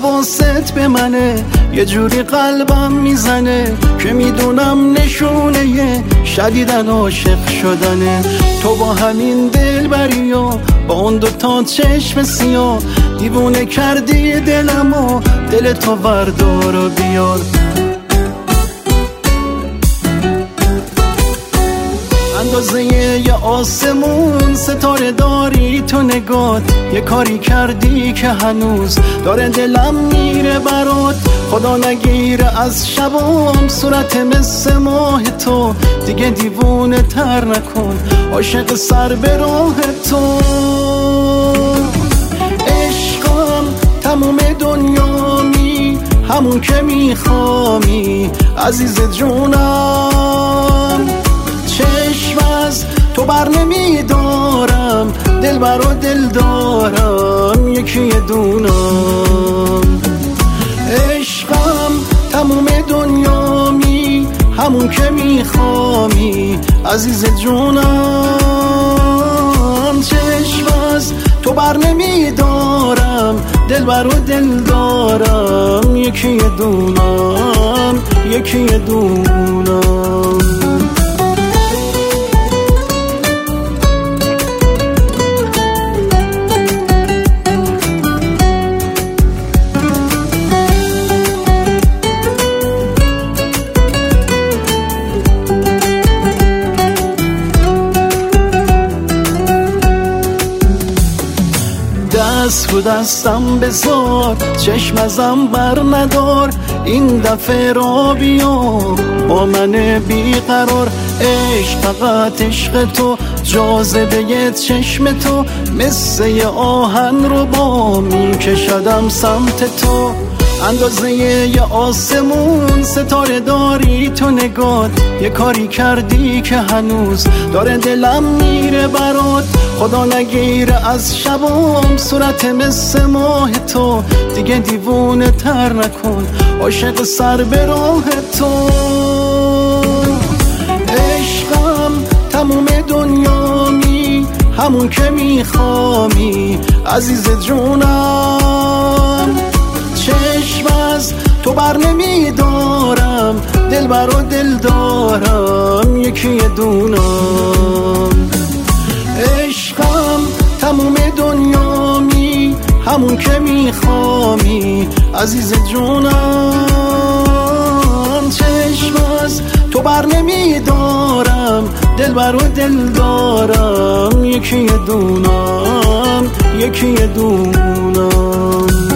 حواست به منه، یه جوری قلبم میزنه که میدونم نشونه شدیدن عاشق شدنه. تو با همین دلبری و با اون دوتا چشم سیاه دیوونه کردی دلمو، دل تو بردار و بیار. اندازه یه آسمون ستاره داری تو نگات، یه کاری کردی که هنوز داره دلم میره برات. خدا نگیره از شبام صورت مثل ماه تو، دیگه دیوونه تر نکن عاشق سر به راه تو. عشقم تموم دنیامی، همون که میخوامی عزیز جونم. چشم از تو بر نمیدارم، دل برا دل دارم یکی دونم. عشقم تموم دنیامی، همون که میخوامی عزیز جونم. چشم از تو بر نمیدارم، دل برا دل دارم یکی دونم، یکی دونم. دست رو دستم بذار، چشم ازم بر ندار، این دفعه را بیا با من بیقرار. عشق فقط عشق تو، جاذبه چشم تو، مثل یه آهن رو با میکشدم سمت تو. اندازه یه آسمون ستاره داری تو نگات، یه کاری کردی که هنوز داره دلم میره برات. خدا نگیره از شبام صورت مثل ماه تو، دیگه دیوونه تر نکن عاشق سر به راه تو. عشقم تموم دنیامی، همون که میخوامی عزیز جونم. چشم از تو بر نمیدارم، دل برا دل دارم یکی دونم. عشقم تموم دنیامی، همون که میخوامی عزیز جونم. چشم از تو بر نمیدارم، دل برا دل دارم یکی دونم، یکی دونم.